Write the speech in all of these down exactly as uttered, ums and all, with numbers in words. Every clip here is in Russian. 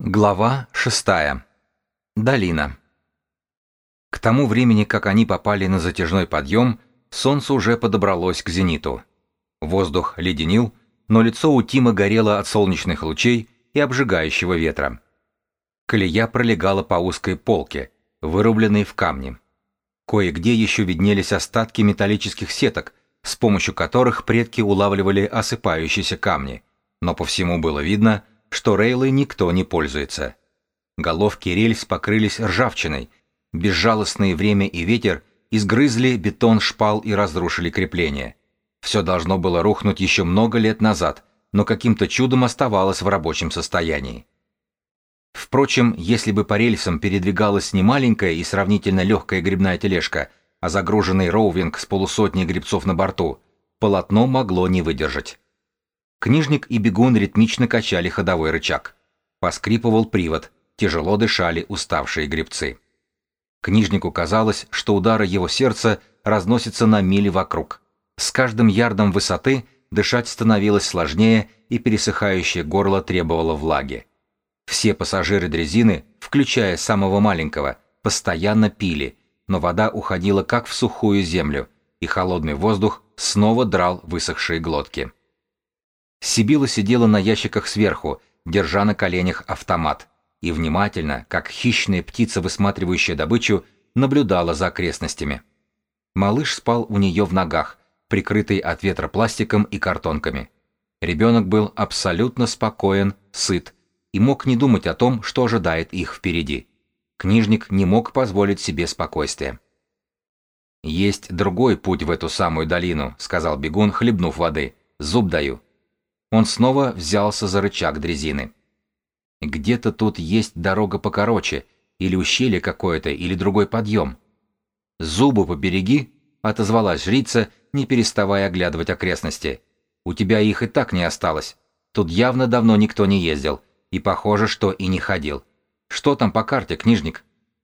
Глава шестая. Долина. К тому времени, как они попали на затяжной подъем, солнце уже подобралось к зениту. Воздух леденил, но лицо у Тима горело от солнечных лучей и обжигающего ветра. Колея пролегала по узкой полке, вырубленной в камне. Кое-где еще виднелись остатки металлических сеток, с помощью которых предки улавливали осыпающиеся камни, но по всему было видно, что рейлы никто не пользуется. Головки рельс покрылись ржавчиной, безжалостные время и ветер изгрызли бетон шпал и разрушили крепления. Все должно было рухнуть еще много лет назад, но каким-то чудом оставалось в рабочем состоянии. Впрочем, если бы по рельсам передвигалась не маленькая и сравнительно легкая гребная тележка, а загруженный роувинг с полусотней гребцов на борту, полотно могло не выдержать. Книжник и бегун ритмично качали ходовой рычаг. Поскрипывал привод, тяжело дышали уставшие гребцы. Книжнику казалось, что удары его сердца разносятся на мили вокруг. С каждым ярдом высоты дышать становилось сложнее, и пересыхающее горло требовало влаги. Все пассажиры дрезины, включая самого маленького, постоянно пили, но вода уходила как в сухую землю, и холодный воздух снова драл высохшие глотки. Сибила сидела на ящиках сверху, держа на коленях автомат, и внимательно, как хищная птица, высматривающая добычу, наблюдала за окрестностями. Малыш спал у нее в ногах, прикрытый от ветра пластиком и картонками. Ребенок был абсолютно спокоен, сыт, и мог не думать о том, что ожидает их впереди. Книжник не мог позволить себе спокойствия. «Есть другой путь в эту самую долину», — сказал бегун, хлебнув воды. «Зуб даю». Он снова взялся за рычаг дрезины. «Где-то тут есть дорога покороче, или ущелье какое-то, или другой подъем». «Зубы побереги», — отозвалась жрица, не переставая оглядывать окрестности. «У тебя их и так не осталось. Тут явно давно никто не ездил, и похоже, что и не ходил. Что там по карте, книжник?»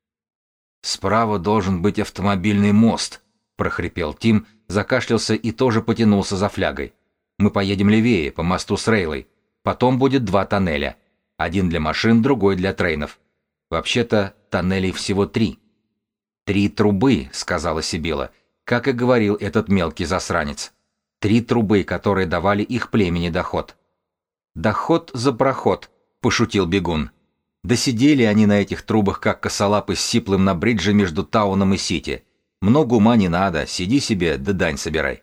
«Справа должен быть автомобильный мост», — прохрипел Тим, закашлялся и тоже потянулся за флягой. «Мы поедем левее, по мосту с рейлой. Потом будет два тоннеля. Один для машин, другой для трейнов. Вообще-то, тоннелей всего три». «Три трубы», — сказала Сибила, как и говорил этот мелкий засранец. «Три трубы, которые давали их племени доход». «Доход за проход», — пошутил бегун. Да сидели они на этих трубах, как косолапы с сиплым на бридже между Тауном и Сити. Много ума не надо, сиди себе, да дань собирай.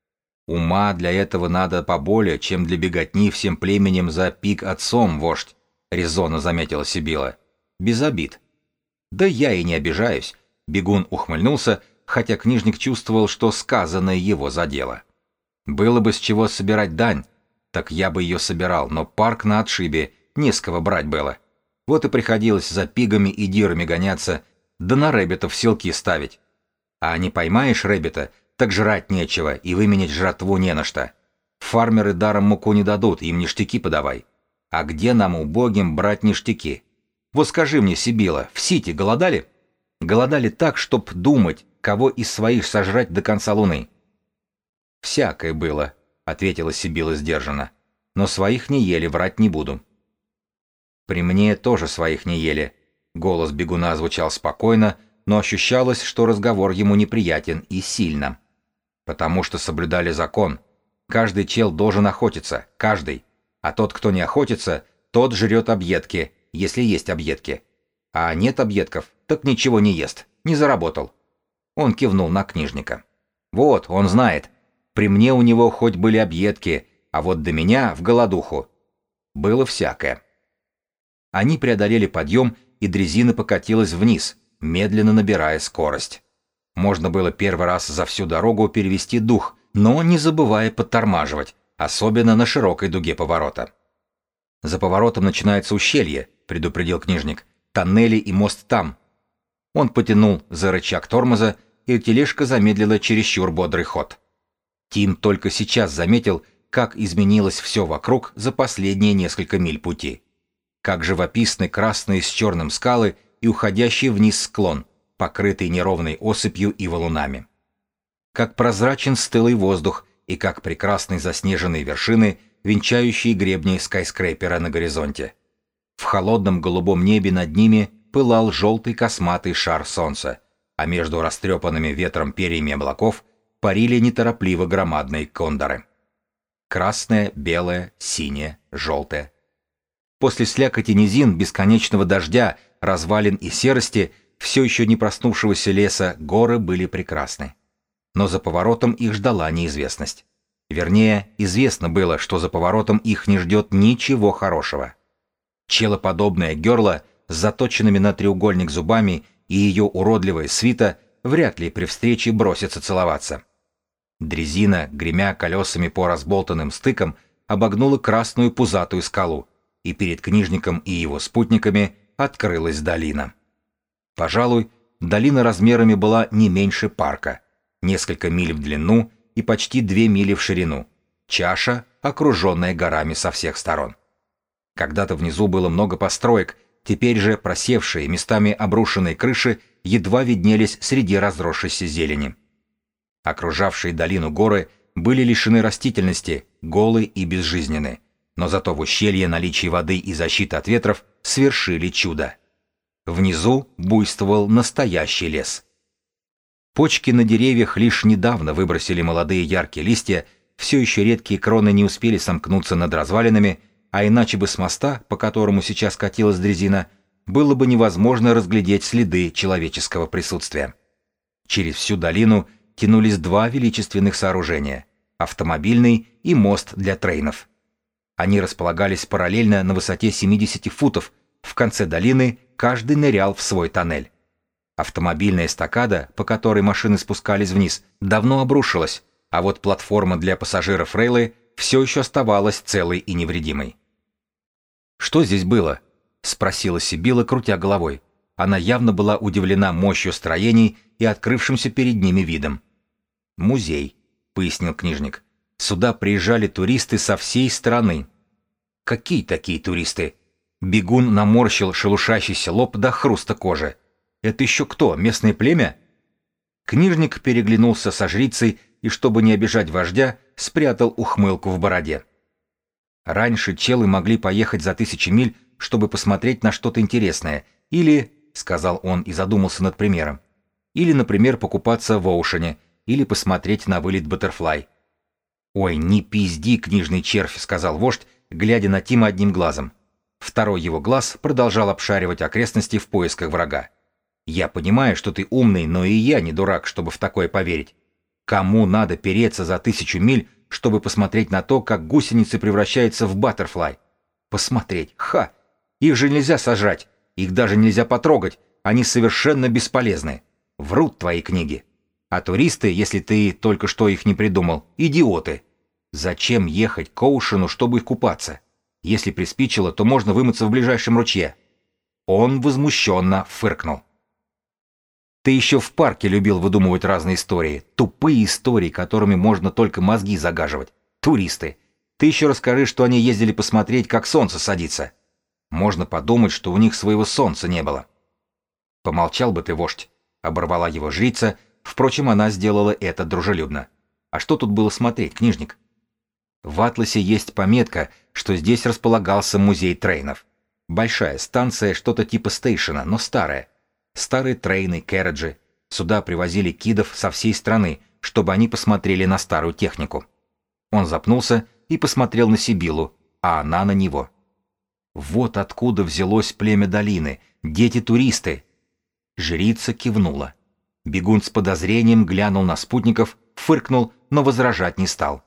«Ума для этого надо поболее, чем для беготни всем племенем за пик отцом, вождь», — резонно заметила Сибила. «Без обид». «Да я и не обижаюсь», — бегун ухмыльнулся, хотя книжник чувствовал, что сказанное его задело. «Было бы с чего собирать дань, так я бы ее собирал, но парк на отшибе, не с кого брать было. Вот и приходилось за пигами и дирами гоняться, да на рэббитов селки ставить. А не поймаешь рэббита, так жрать нечего, и выменять жратву не на что. Фармеры даром муку не дадут, им ништяки подавай. А где нам, убогим, брать ништяки? Вот скажи мне, Сибила, в Сити голодали? Голодали так, чтоб думать, кого из своих сожрать до конца луны». «Всякое было», — ответила Сибила сдержанно. «Но своих не ели, врать не буду». «При мне тоже своих не ели». Голос бегуна звучал спокойно, но ощущалось, что разговор ему неприятен и сильно. «Потому что соблюдали закон. Каждый чел должен охотиться, каждый. А тот, кто не охотится, тот жрет объедки, если есть объедки. А нет объедков, так ничего не ест, не заработал». Он кивнул на книжника. «Вот, он знает. При мне у него хоть были объедки, а вот до меня, в голодуху, было всякое». Они преодолели подъем, и дрезина покатилась вниз, медленно набирая скорость. Можно было первый раз за всю дорогу перевести дух, но не забывая подтормаживать, особенно на широкой дуге поворота. «За поворотом начинается ущелье», — предупредил книжник. «Тоннели и мост там». Он потянул за рычаг тормоза, и тележка замедлила чересчур бодрый ход. Тим только сейчас заметил, как изменилось все вокруг за последние несколько миль пути. Как живописны красные с черным скалы и уходящий вниз склон, покрытый неровной осыпью и валунами. Как прозрачен стылый воздух и как прекрасны заснеженные вершины, венчающие гребни скайскрейпера на горизонте. В холодном голубом небе над ними пылал желтый косматый шар солнца, а между растрепанными ветром перьями облаков парили неторопливо громадные кондоры. Красное, белое, синее, желтое. После слякоти низин, бесконечного дождя, развалин и серости, все еще не проснувшегося леса, горы были прекрасны. Но за поворотом их ждала неизвестность. Вернее, известно было, что за поворотом их не ждет ничего хорошего. Челоподобная герла с заточенными на треугольник зубами и ее уродливая свита вряд ли при встрече бросятся целоваться. Дрезина, гремя колесами по разболтанным стыкам, обогнула красную пузатую скалу, и перед книжником и его спутниками открылась долина. Пожалуй, долина размерами была не меньше парка, несколько миль в длину и почти две мили в ширину, чаша, окруженная горами со всех сторон. Когда-то внизу было много построек, теперь же просевшие, местами обрушенные крыши едва виднелись среди разросшейся зелени. Окружавшие долину горы были лишены растительности, голы и безжизненны, но зато в ущелье наличие воды и защиты от ветров свершили чудо. Внизу буйствовал настоящий лес. Почки на деревьях лишь недавно выбросили молодые яркие листья, все еще редкие кроны не успели сомкнуться над развалинами, а иначе бы с моста, по которому сейчас катилась дрезина, было бы невозможно разглядеть следы человеческого присутствия. Через всю долину тянулись два величественных сооружения – автомобильный и мост для трейнов. Они располагались параллельно на высоте семьдесят футов, в конце долины каждый нырял в свой тоннель. Автомобильная эстакада, по которой машины спускались вниз, давно обрушилась, а вот платформа для пассажиров рейлы все еще оставалась целой и невредимой. «Что здесь было?» — спросила Сибила, крутя головой. Она явно была удивлена мощью строений и открывшимся перед ними видом. «Музей», — пояснил книжник. «Сюда приезжали туристы со всей страны». «Какие такие туристы?» Бегун наморщил шелушащийся лоб до хруста кожи. «Это еще кто, местное племя?» Книжник переглянулся со жрицей и, чтобы не обижать вождя, спрятал ухмылку в бороде. Раньше челы могли поехать за тысячи миль, чтобы посмотреть на что-то интересное, или, — сказал он и задумался над примером, — или, например, покупаться в Оушене, или посмотреть на вылет Баттерфлай. «Ой, не пизди, книжный червь», — сказал вождь, глядя на Тима одним глазом. Второй его глаз продолжал обшаривать окрестности в поисках врага. «Я понимаю, что ты умный, но и я не дурак, чтобы в такое поверить. Кому надо переться за тысячу миль, чтобы посмотреть на то, как гусеницы превращаются в баттерфлай? Посмотреть, ха! Их же нельзя сожрать, их даже нельзя потрогать, они совершенно бесполезны. Врут твои книги. А туристы, если ты только что их не придумал, идиоты. Зачем ехать к Оушену, чтобы их купаться? Если приспичило, то можно вымыться в ближайшем ручье». Он возмущенно фыркнул. «Ты еще в парке любил выдумывать разные истории. Тупые истории, которыми можно только мозги загаживать. Туристы. Ты еще расскажи, что они ездили посмотреть, как солнце садится. Можно подумать, что у них своего солнца не было». «Помолчал бы ты, вождь», — оборвала его жрица. Впрочем, она сделала это дружелюбно. «А что тут было смотреть, книжник?» В атласе есть пометка, что здесь располагался музей трейнов. Большая станция, что-то типа стейшена, но старая. Старые трейны, кэрриджи. Сюда привозили кидов со всей страны, чтобы они посмотрели на старую технику. Он запнулся и посмотрел на Сибилу, а она на него. Вот откуда взялось племя долины, дети-туристы. Жрица кивнула. Бегун с подозрением глянул на спутников, фыркнул, но возражать не стал.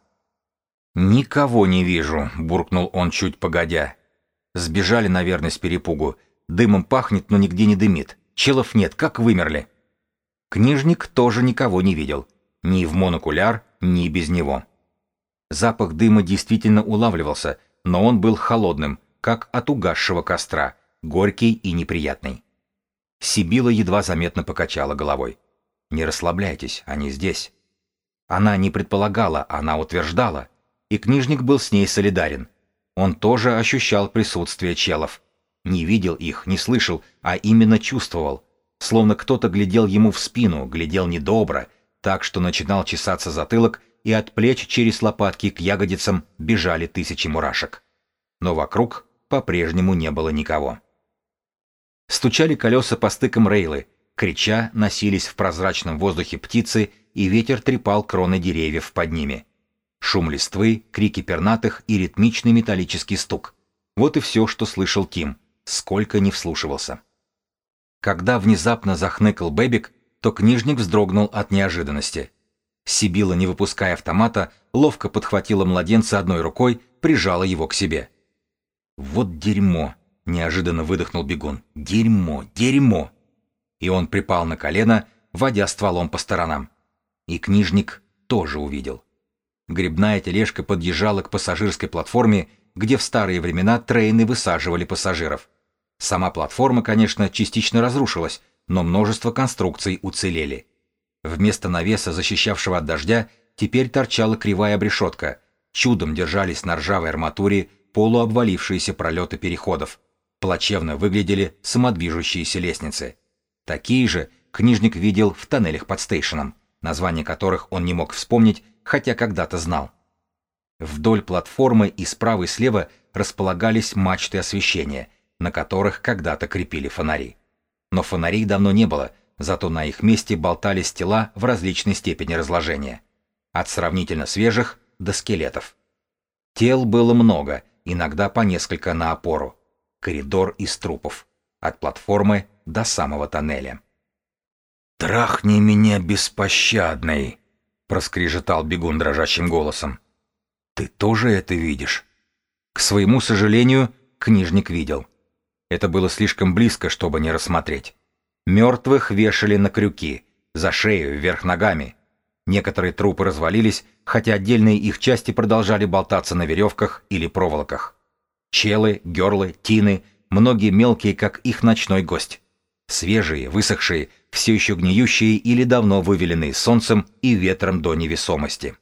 «Никого не вижу», — буркнул он чуть погодя. «Сбежали, наверное, с перепугу. Дымом пахнет, но нигде не дымит. Челов нет, как вымерли». Книжник тоже никого не видел. Ни в монокуляр, ни без него. Запах дыма действительно улавливался, но он был холодным, как от угасшего костра, горький и неприятный. Сибила едва заметно покачала головой. «Не расслабляйтесь, они здесь». Она не предполагала, она утверждала. И книжник был с ней солидарен. Он тоже ощущал присутствие челов. Не видел их, не слышал, а именно чувствовал. Словно кто-то глядел ему в спину, глядел недобро, так что начинал чесаться затылок, и от плеч через лопатки к ягодицам бежали тысячи мурашек. Но вокруг по-прежнему не было никого. Стучали колеса по стыкам рейлы, крича, носились в прозрачном воздухе птицы, и ветер трепал кроны деревьев под ними. Шум листвы, крики пернатых и ритмичный металлический стук. Вот и все, что слышал Тим, сколько не вслушивался. Когда внезапно захныкал Бэбик, то книжник вздрогнул от неожиданности. Сибила, не выпуская автомата, ловко подхватила младенца одной рукой, прижала его к себе. «Вот дерьмо!» — неожиданно выдохнул бегун. «Дерьмо! Дерьмо!» И он припал на колено, водя стволом по сторонам. И книжник тоже увидел. Гребная тележка подъезжала к пассажирской платформе, где в старые времена трейны высаживали пассажиров. Сама платформа, конечно, частично разрушилась, но множество конструкций уцелели. Вместо навеса, защищавшего от дождя, теперь торчала кривая обрешетка. Чудом держались на ржавой арматуре полуобвалившиеся пролеты переходов. Плачевно выглядели самодвижущиеся лестницы. Такие же книжник видел в тоннелях под стейшеном, название которых он не мог вспомнить, хотя когда-то знал. Вдоль платформы и справа и слева располагались мачты освещения, на которых когда-то крепили фонари. Но фонарей давно не было, зато на их месте болтались тела в различной степени разложения. От сравнительно свежих до скелетов. Тел было много, иногда по несколько на опору. Коридор из трупов. От платформы до самого тоннеля. «Трахни меня, беспощадный!» — проскрежетал бегун дрожащим голосом. «Ты тоже это видишь?» К своему сожалению, книжник видел. Это было слишком близко, чтобы не рассмотреть. Мертвых вешали на крюки, за шею, вверх ногами. Некоторые трупы развалились, хотя отдельные их части продолжали болтаться на веревках или проволоках. Челы, герлы, тины, многие мелкие, как их ночной гость. Свежие, высохшие, все еще гниющие или давно вывеленные солнцем и ветром до невесомости.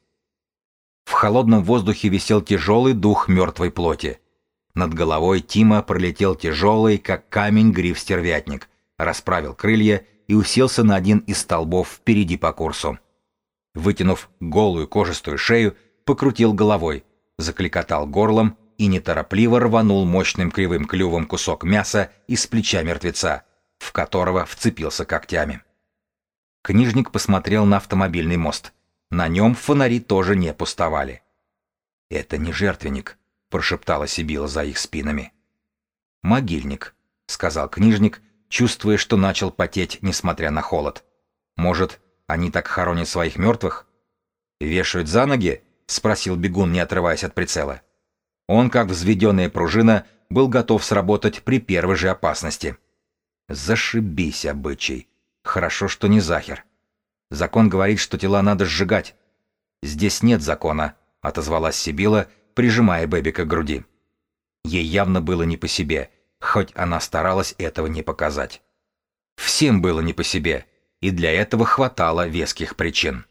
В холодном воздухе висел тяжелый дух мертвой плоти. Над головой Тима пролетел тяжелый, как камень, гриф-стервятник, расправил крылья и уселся на один из столбов впереди по курсу. Вытянув голую кожистую шею, покрутил головой, закликотал горлом и неторопливо рванул мощным кривым клювом кусок мяса из плеча мертвеца, в которого вцепился когтями. Книжник посмотрел на автомобильный мост. На нем фонари тоже не пустовали. «Это не жертвенник», — прошептала Сибила за их спинами. «Могильник», — сказал книжник, чувствуя, что начал потеть, несмотря на холод. «Может, они так хоронят своих мертвых?» «Вешают за ноги?» — спросил бегун, не отрываясь от прицела. Он, как взведенная пружина, был готов сработать при первой же опасности. «Зашибись, обычай. Хорошо, что не захер. Закон говорит, что тела надо сжигать». «Здесь нет закона», — отозвалась Сибила, прижимая Бэбика к груди. Ей явно было не по себе, хоть она старалась этого не показать. Всем было не по себе, и для этого хватало веских причин.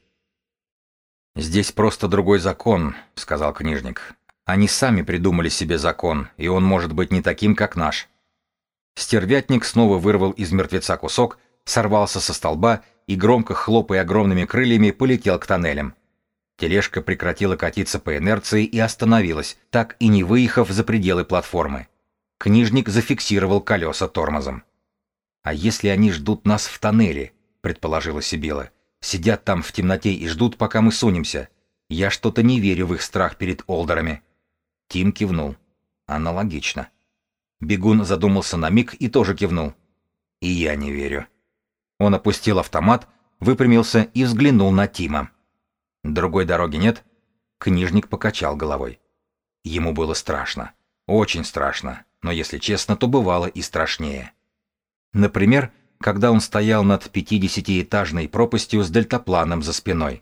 «Здесь просто другой закон», — сказал книжник. «Они сами придумали себе закон, и он может быть не таким, как наш». Стервятник снова вырвал из мертвеца кусок, сорвался со столба и, громко хлопая огромными крыльями, полетел к тоннелям. Тележка прекратила катиться по инерции и остановилась, так и не выехав за пределы платформы. Книжник зафиксировал колеса тормозом. «А если они ждут нас в тоннеле?» — предположила Сибила. «Сидят там в темноте и ждут, пока мы сунемся. Я что-то не верю в их страх перед олдерами». Тим кивнул. «Аналогично». Бегун задумался на миг и тоже кивнул. «И я не верю». Он опустил автомат, выпрямился и взглянул на Тима. «Другой дороги нет?» Книжник покачал головой. Ему было страшно. Очень страшно, но, если честно, то бывало и страшнее. Например, когда он стоял над пятидесятиэтажной пропастью с дельтапланом за спиной.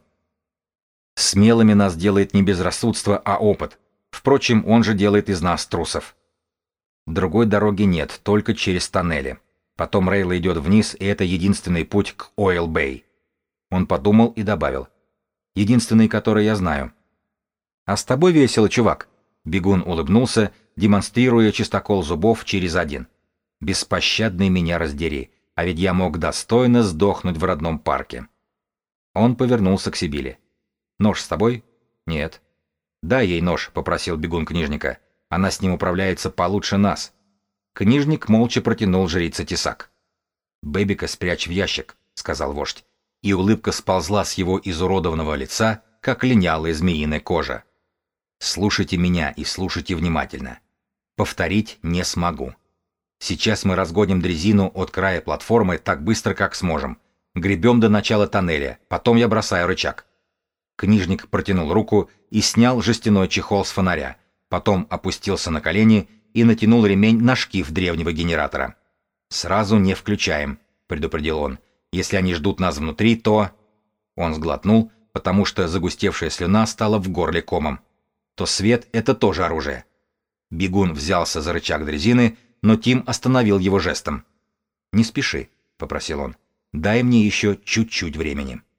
Смелыми нас делает не безрассудство, а опыт. Впрочем, он же делает из нас трусов. Другой дороги нет, только через тоннели. Потом рейл идет вниз, и это единственный путь к Ойл-Бэй. Он подумал и добавил. Единственный, который я знаю. «А с тобой весело, чувак». Бегун улыбнулся, демонстрируя чистокол зубов через один. «Беспощадный меня раздери, а ведь я мог достойно сдохнуть в родном парке». Он повернулся к Сибиле. «Нож с тобой?» «Нет». «Дай ей нож», — попросил бегун книжника. Она с ним управляется получше нас». Книжник молча протянул жрице тесак. «Бэбика спрячь в ящик», — сказал вождь, и улыбка сползла с его изуродованного лица, как линялая змеиная кожа. «Слушайте меня и слушайте внимательно. Повторить не смогу. Сейчас мы разгоним дрезину от края платформы так быстро, как сможем. Гребем до начала тоннеля, потом я бросаю рычаг». Книжник протянул руку и снял жестяной чехол с фонаря, потом опустился на колени и натянул ремень на шкив древнего генератора. «Сразу не включаем», — предупредил он. «Если они ждут нас внутри, то...» Он сглотнул, потому что загустевшая слюна стала в горле комом. «То свет — это тоже оружие». Бегун взялся за рычаг дрезины, но Тим остановил его жестом. «Не спеши», — попросил он. «Дай мне еще чуть-чуть времени».